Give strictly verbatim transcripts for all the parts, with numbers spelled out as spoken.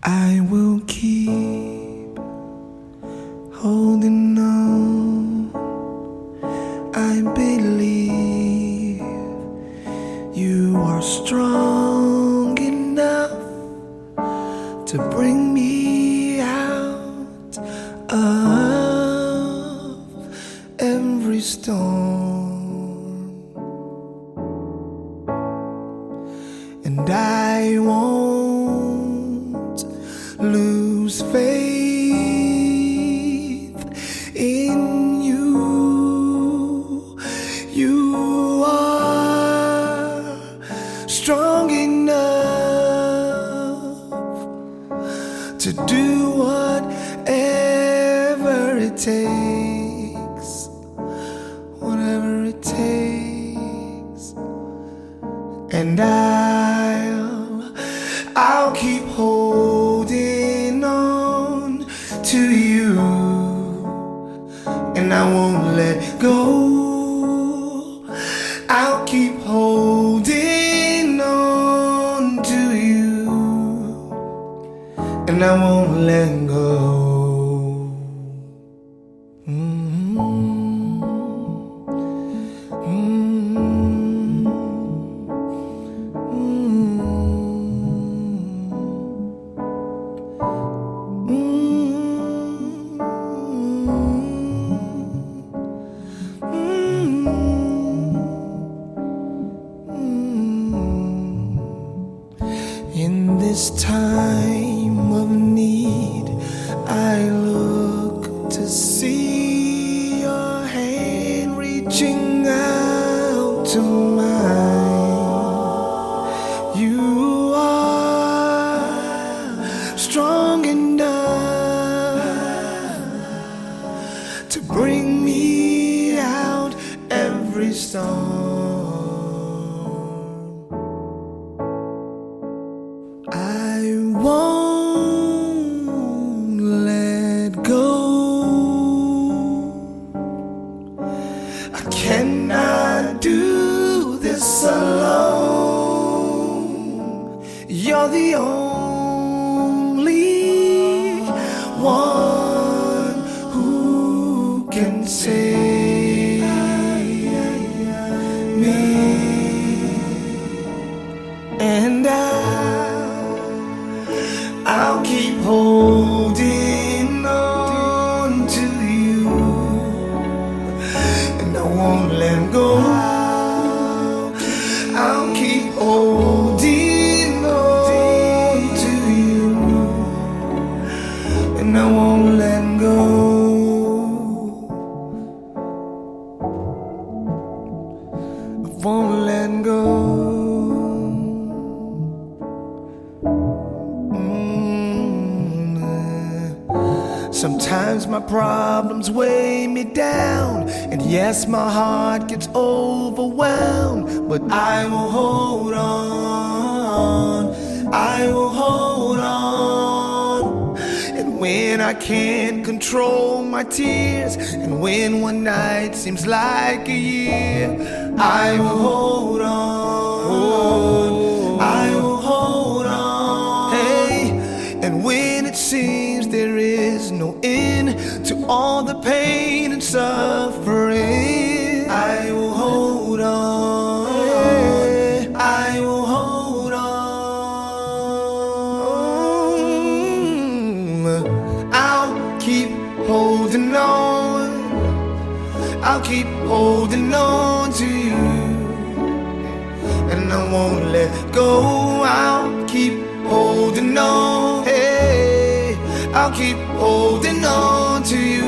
I will keep holding on. I believe you are strong enough to bring me out of every storm, and I won't lose faith in you. You are strong enough to do whatever it takes, whatever it takes, and I'll, I'll keep holding on to you, and I won't let go. I'll keep holding on to you, and I won't let go. Mm-hmm. Mm-hmm. In this time of need, I look to see your hand reaching out to mine. You are strong enough to bring me out every storm. I won't let go. I cannot do this alone. You're the only one who can save me, and I I'll keep holding on to you, and I won't let go. I'll keep holding on to you, and I won't let go. I won't let go. Sometimes my problems weigh me down, and yes, my heart gets overwhelmed, but I will hold on, I will hold on. And when I can't control my tears, and when one night seems like a year, I will hold on, I will hold on. Hey, and when it seems there is no end to all the pain and suffering, I will hold on, I will hold on. I'll keep holding on, I'll keep holding on to you, and I won't let go. I'll keep holding on, hey, I'll keep holding on to you,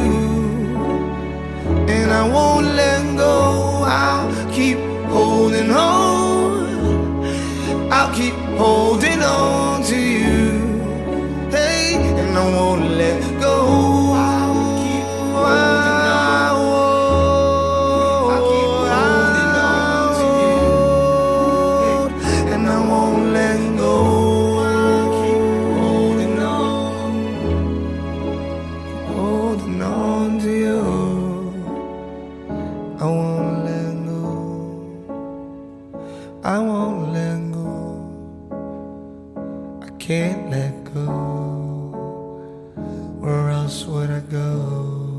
and I won't let go. I'll keep holding on, I'll keep holding on to you, hey, and I won't let go. I'll keep holding on to you, and I won't let go. I'll keep holding on, holding on to you. I won't let go. I won't let go. else would I go?